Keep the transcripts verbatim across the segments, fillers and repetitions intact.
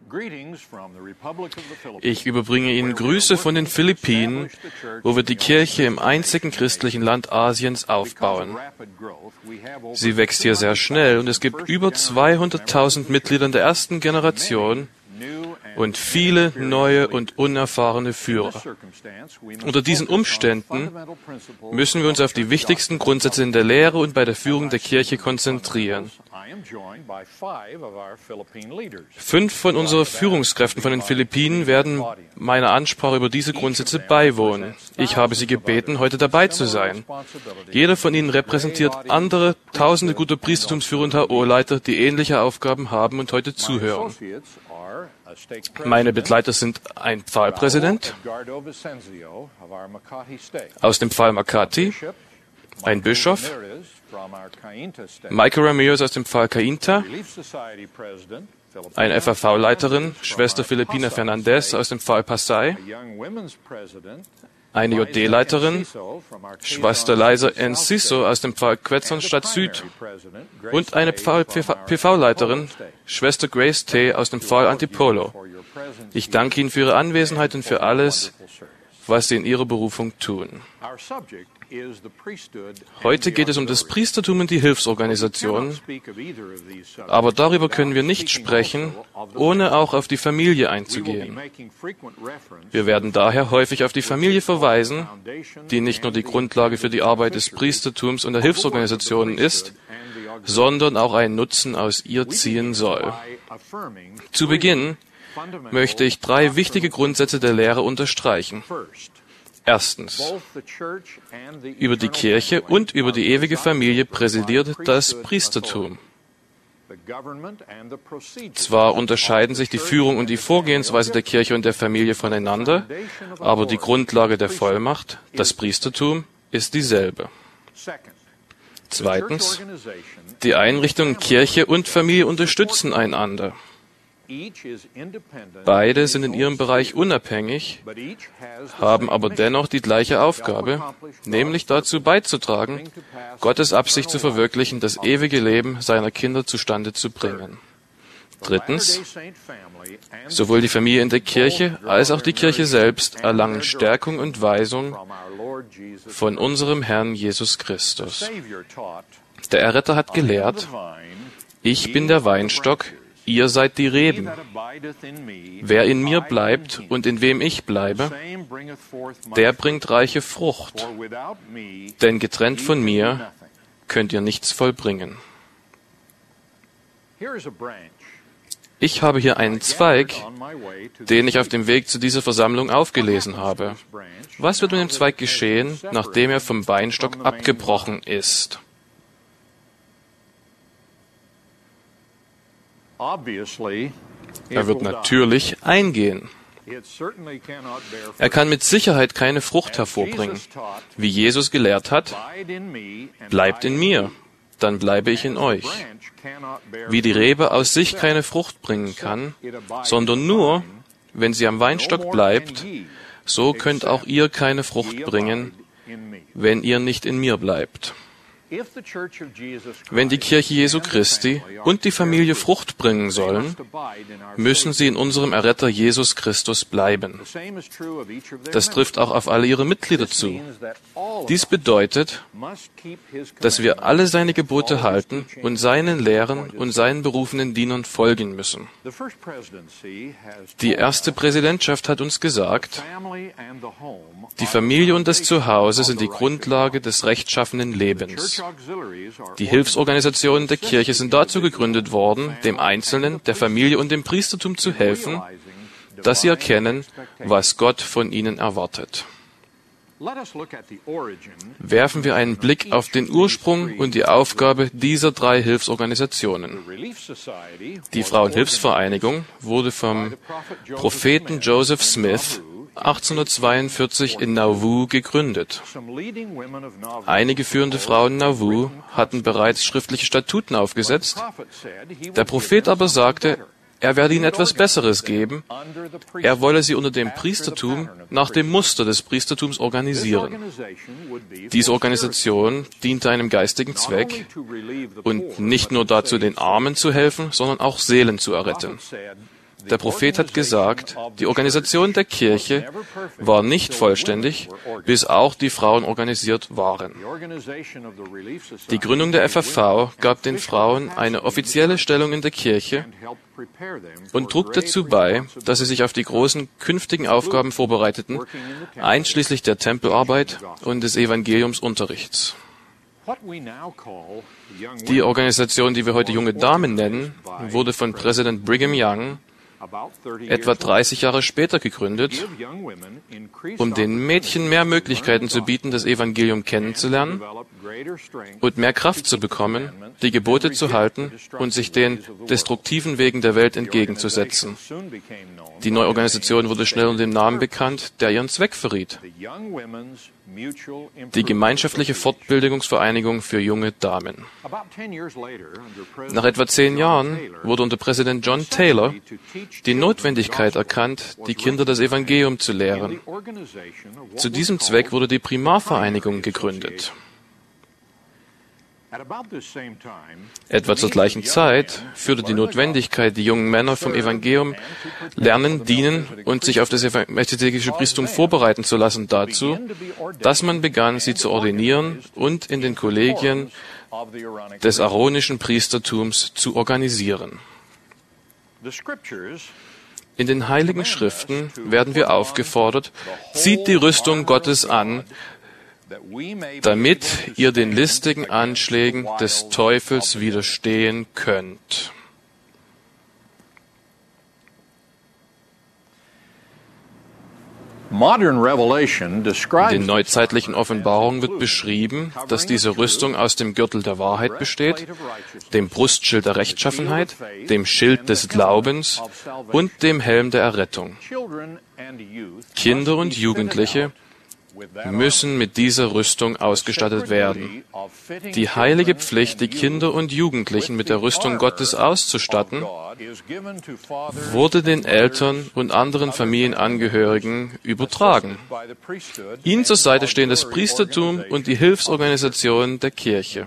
Ich überbringe Ihnen Grüße von den Philippinen, wo wir die Kirche im einzigen christlichen Land Asiens aufbauen. Sie wächst hier sehr schnell und es gibt über zweihunderttausend Mitglieder in der ersten Generation und viele neue und unerfahrene Führer. Unter diesen Umständen müssen wir uns auf die wichtigsten Grundsätze in der Lehre und bei der Führung der Kirche konzentrieren. Fünf von unseren Führungskräften von den Philippinen werden meiner Ansprache über diese Grundsätze beiwohnen. Ich habe sie gebeten, heute dabei zu sein. Jeder von ihnen repräsentiert andere tausende guter Priestertumsführer und H O-Leiter, die ähnliche Aufgaben haben und heute zuhören. Meine Begleiter sind ein Pfahlpräsident aus dem Pfahl Makati, ein Bischof, Michael Ramirez aus dem Pfahl Cainta, eine F A V-Leiterin, Schwester Filipina Fernandez aus dem Pfahl Pasay, eine J D-Leiterin, Schwester Liza Enciso aus dem Pfahl Quetzalstadt Süd und eine Pfahl-P V-Leiterin, Schwester Grace T. aus dem Pfahl Antipolo. Ich danke Ihnen für Ihre Anwesenheit und für alles, was Sie in Ihrer Berufung tun. Heute geht es um das Priestertum und die Hilfsorganisationen, aber darüber können wir nicht sprechen, ohne auch auf die Familie einzugehen. Wir werden daher häufig auf die Familie verweisen, die nicht nur die Grundlage für die Arbeit des Priestertums und der Hilfsorganisationen ist, sondern auch einen Nutzen aus ihr ziehen soll. Zu Beginn möchte ich drei wichtige Grundsätze der Lehre unterstreichen. Erstens, über die Kirche und über die ewige Familie präsidiert das Priestertum. Zwar unterscheiden sich die Führung und die Vorgehensweise der Kirche und der Familie voneinander, aber die Grundlage der Vollmacht, das Priestertum, ist dieselbe. Zweitens, die Einrichtungen Kirche und Familie unterstützen einander. Beide sind in ihrem Bereich unabhängig, haben aber dennoch die gleiche Aufgabe, nämlich dazu beizutragen, Gottes Absicht zu verwirklichen, das ewige Leben seiner Kinder zustande zu bringen. Drittens, sowohl die Familie in der Kirche als auch die Kirche selbst erlangen Stärkung und Weisung von unserem Herrn Jesus Christus. Der Erretter hat gelehrt, ich bin der Weinstock, ihr seid die Reben. Wer in mir bleibt und in wem ich bleibe, der bringt reiche Frucht. Denn getrennt von mir könnt ihr nichts vollbringen. Ich habe hier einen Zweig, den ich auf dem Weg zu dieser Versammlung aufgelesen habe. Was wird mit dem Zweig geschehen, nachdem er vom Weinstock abgebrochen ist? Er wird natürlich eingehen. Er kann mit Sicherheit keine Frucht hervorbringen. Wie Jesus gelehrt hat, bleibt in mir, dann bleibe ich in euch. Wie die Rebe aus sich keine Frucht bringen kann, sondern nur, wenn sie am Weinstock bleibt, so könnt auch ihr keine Frucht bringen, wenn ihr nicht in mir bleibt. Wenn die Kirche Jesu Christi und die Familie Frucht bringen sollen, müssen sie in unserem Erretter Jesus Christus bleiben. Das trifft auch auf alle ihre Mitglieder zu. Dies bedeutet, dass wir alle seine Gebote halten und seinen Lehren und seinen berufenen Dienern folgen müssen. Die erste Präsidentschaft hat uns gesagt, die Familie und das Zuhause sind die Grundlage des rechtschaffenen Lebens. Die Hilfsorganisationen der Kirche sind dazu gegründet worden, dem Einzelnen, der Familie und dem Priestertum zu helfen, dass sie erkennen, was Gott von ihnen erwartet. Werfen wir einen Blick auf den Ursprung und die Aufgabe dieser drei Hilfsorganisationen. Die Frauenhilfsvereinigung wurde vom Propheten Joseph Smith achtzehnhundertzweiundvierzig in Nauvoo gegründet. Einige führende Frauen Nauvoo hatten bereits schriftliche Statuten aufgesetzt. Der Prophet aber sagte, er werde ihnen etwas Besseres geben. Er wolle sie unter dem Priestertum nach dem Muster des Priestertums organisieren. Diese Organisation diente einem geistigen Zweck und nicht nur dazu, den Armen zu helfen, sondern auch Seelen zu erretten. Der Prophet hat gesagt, die Organisation der Kirche war nicht vollständig, bis auch die Frauen organisiert waren. Die Gründung der F F V gab den Frauen eine offizielle Stellung in der Kirche und trug dazu bei, dass sie sich auf die großen künftigen Aufgaben vorbereiteten, einschließlich der Tempelarbeit und des Evangeliumsunterrichts. Die Organisation, die wir heute junge Damen nennen, wurde von Präsident Brigham Young etwa dreißig Jahre später gegründet, um den Mädchen mehr Möglichkeiten zu bieten, das Evangelium kennenzulernen und mehr Kraft zu bekommen, die Gebote zu halten und sich den destruktiven Wegen der Welt entgegenzusetzen. Die neue Organisation wurde schnell unter dem Namen bekannt, der ihren Zweck verriet: die Gemeinschaftliche Fortbildungsvereinigung für junge Damen. Nach etwa zehn Jahren wurde unter Präsident John Taylor die Notwendigkeit erkannt, die Kinder das Evangelium zu lehren. Zu diesem Zweck wurde die Primarvereinigung gegründet. Etwa zur gleichen Zeit führte die Notwendigkeit, die jungen Männer vom Evangelium lernen, dienen und sich auf das melchisedekische Priestertum vorbereiten zu lassen, dazu, dass man begann, sie zu ordinieren und in den Kollegien des aaronischen Priestertums zu organisieren. In den Heiligen Schriften werden wir aufgefordert, zieht die Rüstung Gottes an, damit ihr den listigen Anschlägen des Teufels widerstehen könnt. In den neuzeitlichen Offenbarungen wird beschrieben, dass diese Rüstung aus dem Gürtel der Wahrheit besteht, dem Brustschild der Rechtschaffenheit, dem Schild des Glaubens und dem Helm der Errettung. Kinder und Jugendliche müssen mit dieser Rüstung ausgestattet werden. Die heilige Pflicht, die Kinder und Jugendlichen mit der Rüstung Gottes auszustatten, wurde den Eltern und anderen Familienangehörigen übertragen. Ihnen zur Seite stehen das Priestertum und die Hilfsorganisation der Kirche.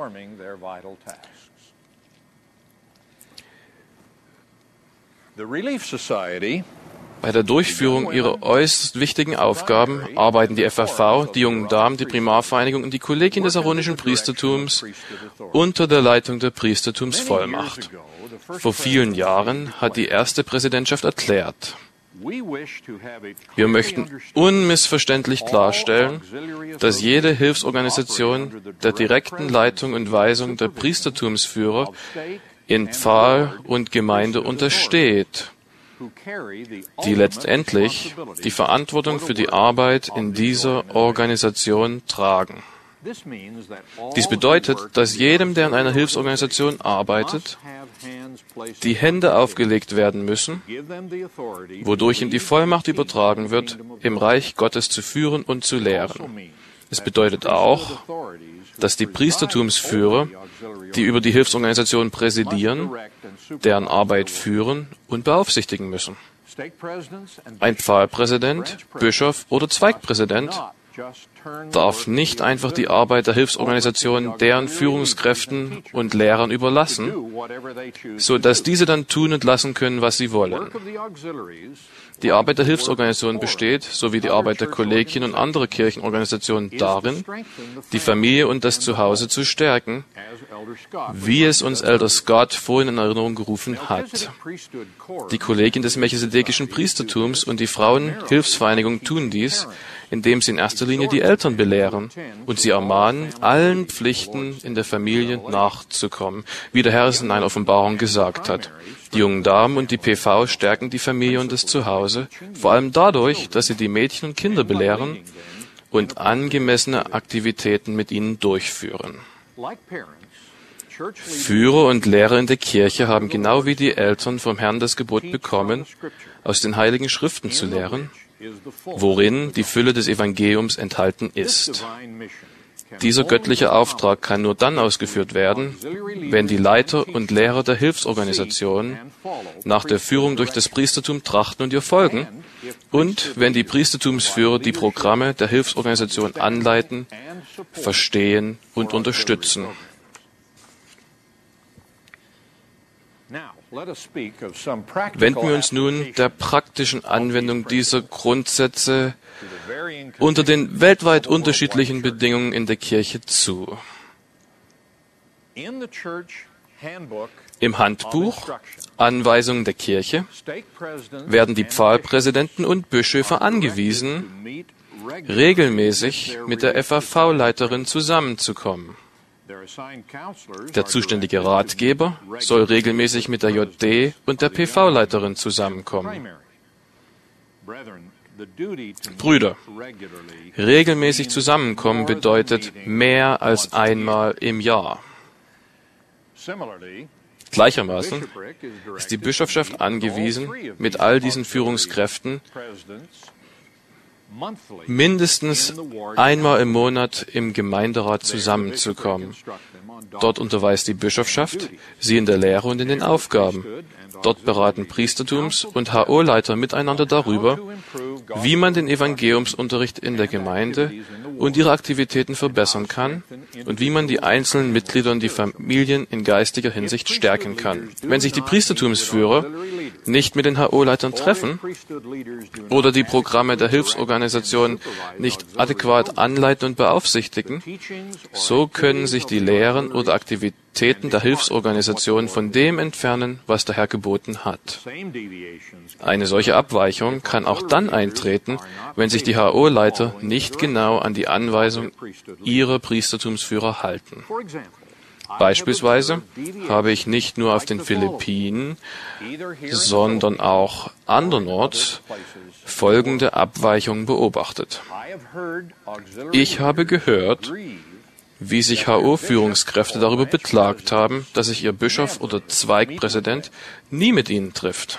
Bei der Durchführung ihrer äußerst wichtigen Aufgaben arbeiten die F F V, die jungen Damen, die Primarvereinigung und die Kollegien des aaronischen Priestertums unter der Leitung der Priestertumsvollmacht. Vor vielen Jahren hat die erste Präsidentschaft erklärt: Wir möchten unmissverständlich klarstellen, dass jede Hilfsorganisation der direkten Leitung und Weisung der Priestertumsführer in Pfahl und Gemeinde untersteht, die letztendlich die Verantwortung für die Arbeit in dieser Organisation tragen. Dies bedeutet, dass jedem, der in einer Hilfsorganisation arbeitet, die Hände aufgelegt werden müssen, wodurch ihm die Vollmacht übertragen wird, im Reich Gottes zu führen und zu lehren. Es bedeutet auch, dass die Priestertumsführer, die über die Hilfsorganisation präsidieren, deren Arbeit führen und beaufsichtigen müssen. Ein Pfahlpräsident, Bischof oder Zweigpräsident darf nicht einfach die Arbeit der Hilfsorganisation deren Führungskräften und Lehrern überlassen, so dass diese dann tun und lassen können, was sie wollen. Die Arbeit der Hilfsorganisation besteht, sowie die Arbeit der Kollegien und anderer Kirchenorganisationen, darin, die Familie und das Zuhause zu stärken, wie es uns Elder Scott vorhin in Erinnerung gerufen hat. Die Kollegien des melchisedekischen Priestertums und die Frauenhilfsvereinigung tun dies, indem sie in erster Linie die Eltern belehren und sie ermahnen, allen Pflichten in der Familie nachzukommen, wie der Herr es in einer Offenbarung gesagt hat. Die jungen Damen und die P V stärken die Familie und das Zuhause, vor allem dadurch, dass sie die Mädchen und Kinder belehren und angemessene Aktivitäten mit ihnen durchführen. Führer und Lehrer in der Kirche haben genau wie die Eltern vom Herrn das Gebot bekommen, aus den Heiligen Schriften zu lehren, worin die Fülle des Evangeliums enthalten ist. Dieser göttliche Auftrag kann nur dann ausgeführt werden, wenn die Leiter und Lehrer der Hilfsorganisation nach der Führung durch das Priestertum trachten und ihr folgen und wenn die Priestertumsführer die Programme der Hilfsorganisation anleiten, verstehen und unterstützen. Wenden wir uns nun der praktischen Anwendung dieser Grundsätze unter den weltweit unterschiedlichen Bedingungen in der Kirche zu. Im Handbuch Anweisungen der Kirche werden die Pfarrpräsidenten und Bischöfe angewiesen, regelmäßig mit der F A V-Leiterin zusammenzukommen. Der zuständige Ratgeber soll regelmäßig mit der J D und der P V-Leiterin zusammenkommen. Brüder, regelmäßig zusammenkommen bedeutet mehr als einmal im Jahr. Gleichermaßen ist die Bischofschaft angewiesen, mit all diesen Führungskräften mindestens einmal im Monat im Gemeinderat zusammenzukommen. Dort unterweist die Bischofschaft sie in der Lehre und in den Aufgaben. Dort beraten Priestertums- und H O-Leiter miteinander darüber, wie man den Evangeliumsunterricht in der Gemeinde und ihre Aktivitäten verbessern kann und wie man die einzelnen Mitglieder und die Familien in geistiger Hinsicht stärken kann. Wenn sich die Priestertumsführer nicht mit den H O-Leitern treffen oder die Programme der Hilfsorganisationen nicht adäquat anleiten und beaufsichtigen, so können sich die Lehren oder Aktivitäten der Hilfsorganisationen von dem entfernen, was der Herr geboten hat. Eine solche Abweichung kann auch dann eintreten, wenn sich die H O-Leiter nicht genau an die Anweisung ihrer Priestertumsführer halten. Beispielsweise habe ich nicht nur auf den Philippinen, sondern auch andernorts folgende Abweichungen beobachtet. Ich habe gehört, wie sich H O-Führungskräfte darüber beklagt haben, dass sich ihr Bischof oder Zweigpräsident nie mit ihnen trifft.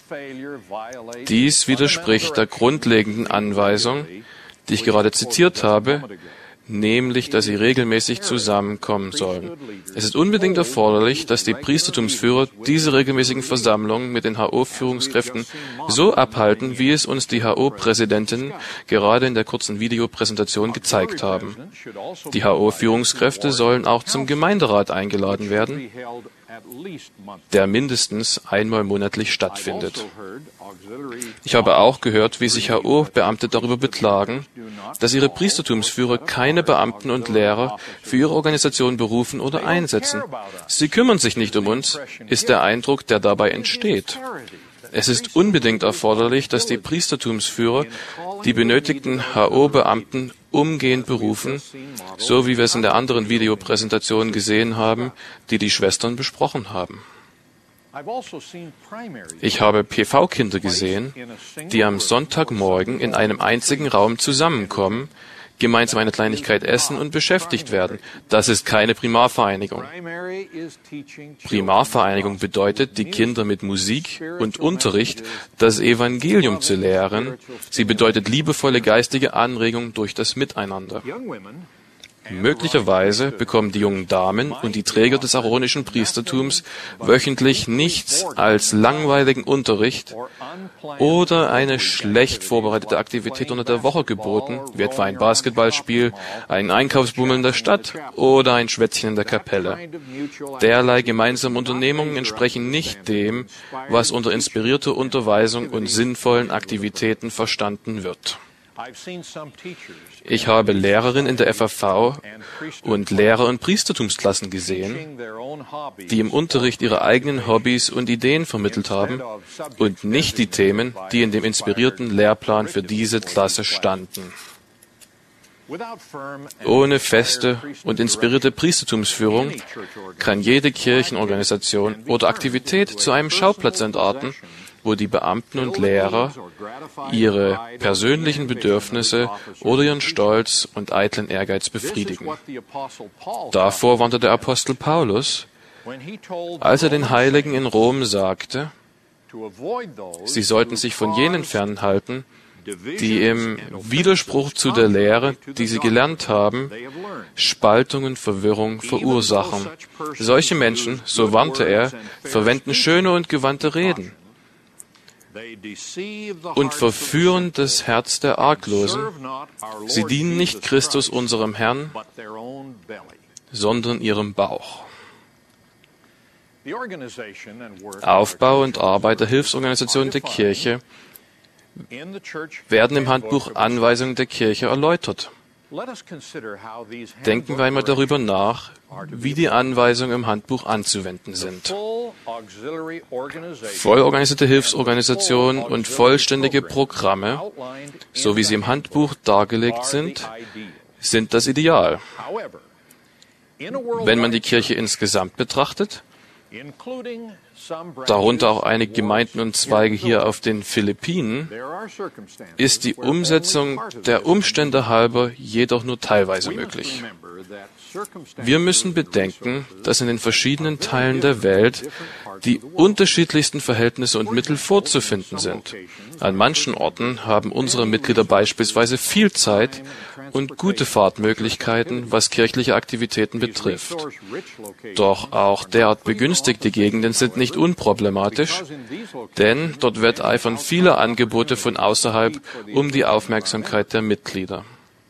Dies widerspricht der grundlegenden Anweisung, die ich gerade zitiert habe, nämlich, dass sie regelmäßig zusammenkommen sollen. Es ist unbedingt erforderlich, dass die Priestertumsführer diese regelmäßigen Versammlungen mit den H O-Führungskräften so abhalten, wie es uns die H O-Präsidentinnen gerade in der kurzen Videopräsentation gezeigt haben. Die H O-Führungskräfte sollen auch zum Gemeinderat eingeladen werden, der mindestens einmal monatlich stattfindet. Ich habe auch gehört, wie sich H O-Beamte darüber beklagen, dass ihre Priestertumsführer keine Beamten und Lehrer für ihre Organisation berufen oder einsetzen. Sie kümmern sich nicht um uns, ist der Eindruck, der dabei entsteht. Es ist unbedingt erforderlich, dass die Priestertumsführer die benötigten H O-Beamten umgehend berufen, so wie wir es in der anderen Videopräsentation gesehen haben, die die Schwestern besprochen haben. Ich habe P V-Kinder gesehen, die am Sonntagmorgen in einem einzigen Raum zusammenkommen, gemeinsam eine Kleinigkeit essen und beschäftigt werden. Das ist keine Primarvereinigung. Primarvereinigung bedeutet, die Kinder mit Musik und Unterricht das Evangelium zu lehren. Sie bedeutet liebevolle geistige Anregung durch das Miteinander. Möglicherweise bekommen die jungen Damen und die Träger des aaronischen Priestertums wöchentlich nichts als langweiligen Unterricht oder eine schlecht vorbereitete Aktivität unter der Woche geboten, wie etwa ein Basketballspiel, ein Einkaufsbummel in der Stadt oder ein Schwätzchen in der Kapelle. Derlei gemeinsame Unternehmungen entsprechen nicht dem, was unter inspirierter Unterweisung und sinnvollen Aktivitäten verstanden wird. Ich habe Lehrerinnen in der F A V und Lehrer in Priestertumsklassen gesehen, die im Unterricht ihre eigenen Hobbys und Ideen vermittelt haben und nicht die Themen, die in dem inspirierten Lehrplan für diese Klasse standen. Ohne feste und inspirierte Priestertumsführung kann jede Kirchenorganisation oder Aktivität zu einem Schauplatz entarten, wo die Beamten und Lehrer ihre persönlichen Bedürfnisse oder ihren Stolz und eitlen Ehrgeiz befriedigen. Davor warnte der Apostel Paulus, als er den Heiligen in Rom sagte, sie sollten sich von jenen fernhalten, die im Widerspruch zu der Lehre, die sie gelernt haben, Spaltung und Verwirrung verursachen. Solche Menschen, so warnte er, verwenden schöne und gewandte Reden und verführen das Herz der Arglosen. Sie dienen nicht Christus, unserem Herrn, sondern ihrem Bauch. Aufbau und Arbeit der Hilfsorganisation der Kirche werden im Handbuch Anweisungen der Kirche erläutert. Denken wir einmal darüber nach, wie die Anweisungen im Handbuch anzuwenden sind. Vollorganisierte Hilfsorganisationen und vollständige Programme, so wie sie im Handbuch dargelegt sind, sind das Ideal. Wenn man die Kirche insgesamt betrachtet, darunter auch einige Gemeinden und Zweige hier auf den Philippinen, ist die Umsetzung der Umstände halber jedoch nur teilweise möglich. Wir müssen bedenken, dass in den verschiedenen Teilen der Welt die unterschiedlichsten Verhältnisse und Mittel vorzufinden sind. An manchen Orten haben unsere Mitglieder beispielsweise viel Zeit und gute Fahrtmöglichkeiten, was kirchliche Aktivitäten betrifft. Doch auch derart begünstigte Gegenden sind nicht unproblematisch, denn dort wetteifern viele Angebote von außerhalb um die Aufmerksamkeit der Mitglieder.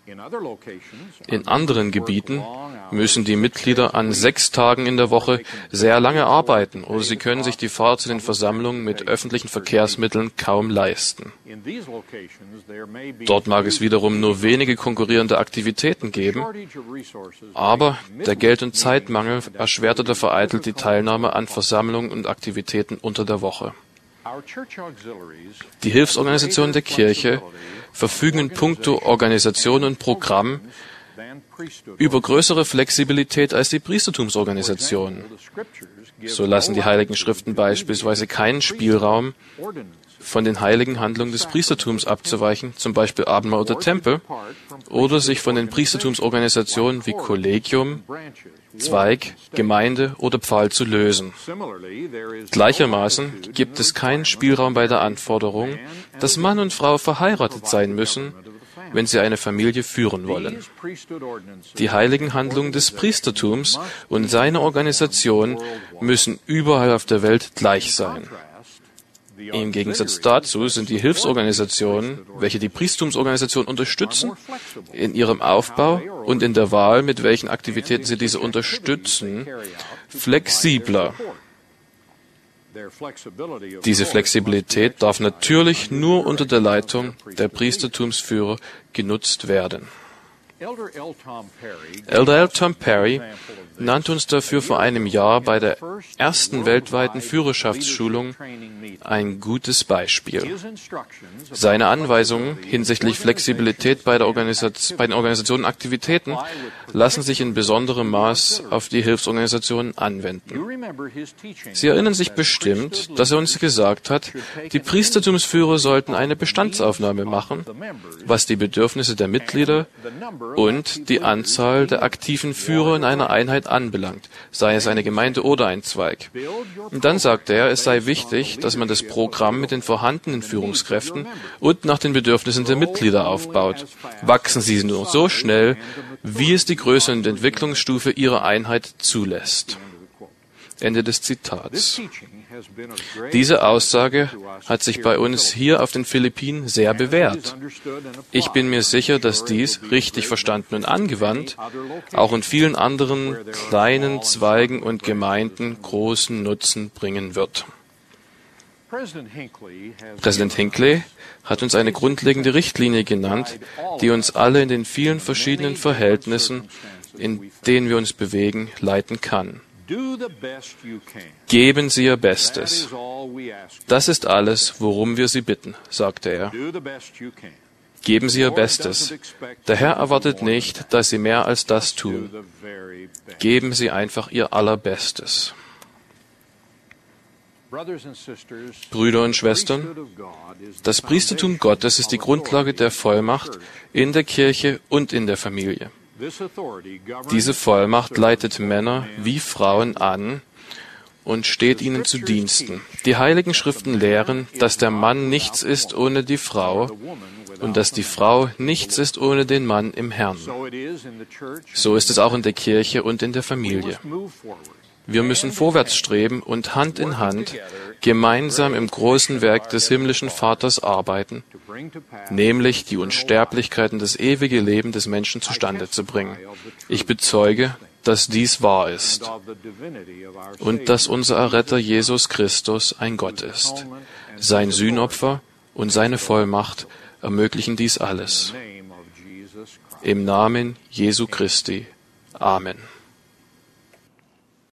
In anderen Gebieten müssen die Mitglieder an sechs Tagen in der Woche sehr lange arbeiten oder sie können sich die Fahrt zu den Versammlungen mit öffentlichen Verkehrsmitteln kaum leisten. Dort mag es wiederum nur wenige konkurrierende Aktivitäten geben, aber der Geld- und Zeitmangel erschwert oder vereitelt die Teilnahme an Versammlungen und Aktivitäten unter der Woche. Die Hilfsorganisationen der Kirche verfügen in puncto Organisation und Programm über größere Flexibilität als die Priestertumsorganisationen. So lassen die Heiligen Schriften beispielsweise keinen Spielraum, von den heiligen Handlungen des Priestertums abzuweichen, zum Beispiel Abendmahl oder Tempel, oder sich von den Priestertumsorganisationen wie Kollegium, Zweig, Gemeinde oder Pfahl zu lösen. Gleichermaßen gibt es keinen Spielraum bei der Anforderung, dass Mann und Frau verheiratet sein müssen, wenn sie eine Familie führen wollen. Die heiligen Handlungen des Priestertums und seine Organisation müssen überall auf der Welt gleich sein. Im Gegensatz dazu sind die Hilfsorganisationen, welche die Priestertumsorganisation unterstützen, in ihrem Aufbau und in der Wahl, mit welchen Aktivitäten sie diese unterstützen, flexibler. Diese Flexibilität darf natürlich nur unter der Leitung der Priestertumsführer genutzt werden. Elder L. Tom Perry nannte uns dafür vor einem Jahr bei der ersten weltweiten Führerschaftsschulung ein gutes Beispiel. Seine Anweisungen hinsichtlich Flexibilität bei, der Organisaz- bei den Organisationen und Aktivitäten lassen sich in besonderem Maß auf die Hilfsorganisationen anwenden. Sie erinnern sich bestimmt, dass er uns gesagt hat, die Priestertumsführer sollten eine Bestandsaufnahme machen, was die Bedürfnisse der Mitglieder und die Anzahl der aktiven Führer in einer Einheit anbelangt, sei es eine Gemeinde oder ein Zweig. Und dann sagte er, es sei wichtig, dass man das Programm mit den vorhandenen Führungskräften und nach den Bedürfnissen der Mitglieder aufbaut. Wachsen sie nur so schnell, wie es die Größe und Entwicklungsstufe ihrer Einheit zulässt. Ende des Zitats. Diese Aussage hat sich bei uns hier auf den Philippinen sehr bewährt. Ich bin mir sicher, dass dies, richtig verstanden und angewandt, auch in vielen anderen kleinen Zweigen und Gemeinden großen Nutzen bringen wird. Präsident Hinckley hat uns eine grundlegende Richtlinie genannt, die uns alle in den vielen verschiedenen Verhältnissen, in denen wir uns bewegen, leiten kann. Geben Sie Ihr Bestes. Das ist alles, worum wir Sie bitten, sagte er. Geben Sie Ihr Bestes. Der Herr erwartet nicht, dass Sie mehr als das tun. Geben Sie einfach Ihr Allerbestes. Brüder und Schwestern, das Priestertum Gottes ist die Grundlage der Vollmacht in der Kirche und in der Familie. Diese Vollmacht leitet Männer wie Frauen an und steht ihnen zu Diensten. Die Heiligen Schriften lehren, dass der Mann nichts ist ohne die Frau und dass die Frau nichts ist ohne den Mann im Herrn. So ist es auch in der Kirche und in der Familie. Wir müssen vorwärts streben und Hand in Hand gemeinsam im großen Werk des himmlischen Vaters arbeiten, nämlich die Unsterblichkeit und das ewige Leben des Menschen zustande zu bringen. Ich bezeuge, dass dies wahr ist und dass unser Erretter Jesus Christus ein Gott ist. Sein Sühnopfer und seine Vollmacht ermöglichen dies alles. Im Namen Jesu Christi. Amen.